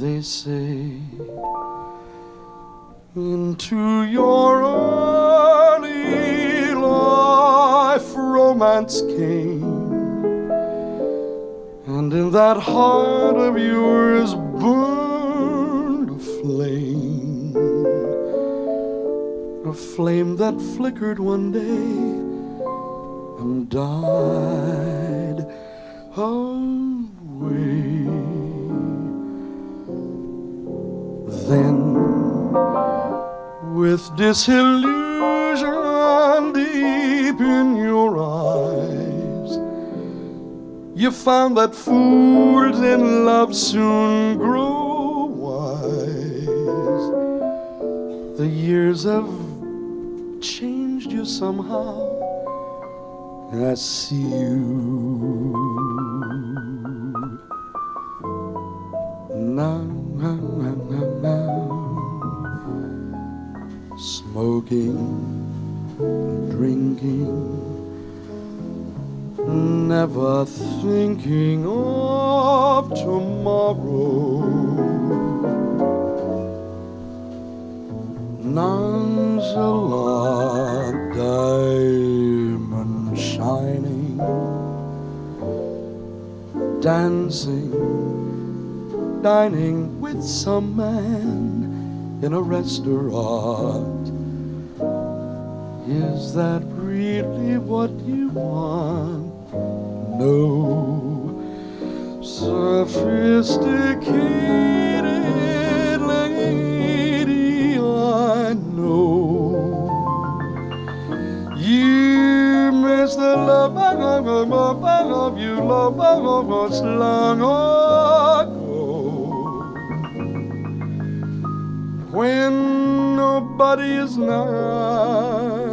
They say into your early life romance came, and in that heart of yours burned a flame that flickered one day and died away. Then, with disillusion deep in your eyes, you found that fools in love soon grow wise. The years have changed you somehow. I see you now, smoking, drinking, never thinking of tomorrow. Nonchalant, diamond shining, dancing, dining with some man in a restaurant. Is that really what you want? No, sophisticated lady, I know. You miss the love of you love us long ago, when nobody is nice.